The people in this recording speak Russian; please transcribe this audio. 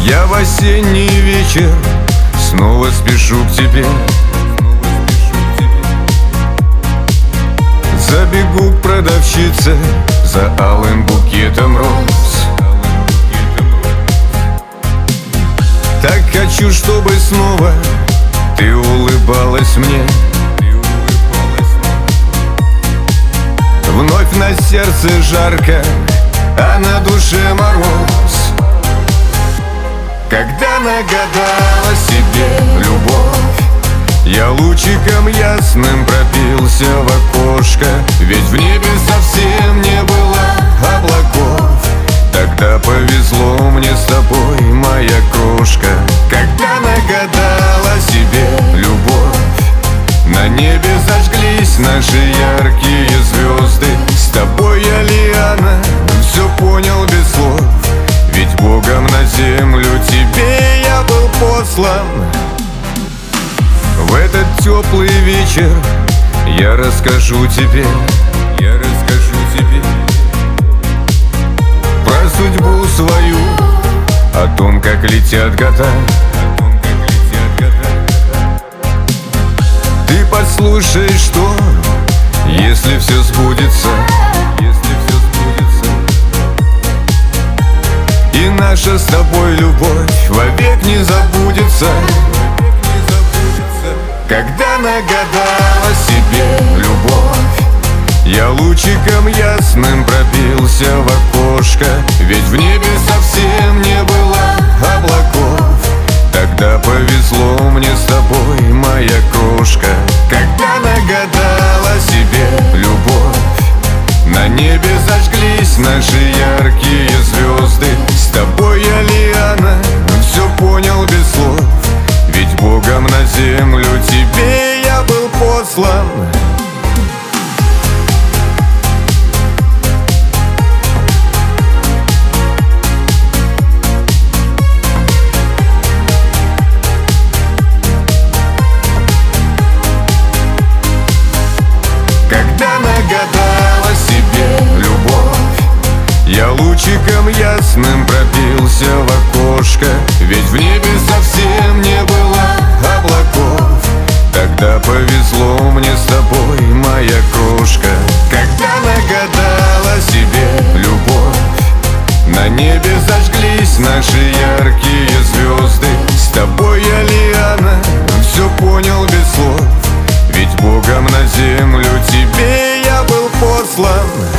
Я в осенний вечер снова спешу к тебе. Забегу к продавщице за алым букетом роз. Так хочу, чтобы снова ты улыбалась мне. Вновь на сердце жарко, а на душе мороз. Когда нагадала себе любовь, я лучиком ясным пробился в окошко. Ведь в небе совсем не было облаков. Тогда повезло мне с тобой, моя крошка. Когда нагадала себе любовь, на небе зажглись наши яркие звезды. С тобой я, Лиана, все понял без слов. Ведь Богом на землю тебе я был послан. В этот теплый вечер я расскажу тебе, про судьбу свою, о том, как летят года. Ты послушай, что, если все сбудется, и наша с тобой любовь вовек не забудется. Когда нагадала себе любовь, я лучиком ясным пробился в окошко. Ведь в небе совсем не было облаков. Тогда повезло мне с тобой, моя крошка. Когда нагадала себе любовь, на небе зажглись наши яркие звезды. С тобой я, Лиана, все понял без слов. Ведь Богом на землю тебе я был послан. Когда нагадала себе любовь, я лучиком ясным пробился в окошко. Ведь в небе совсем не было облаков. Тогда повезло мне с тобой, моя крошка. Когда нагадала себе любовь, на небе зажглись наши яркие звезды. С тобой я, Лиана, все понял без слов. Ведь Богом на землю тебе я был послан.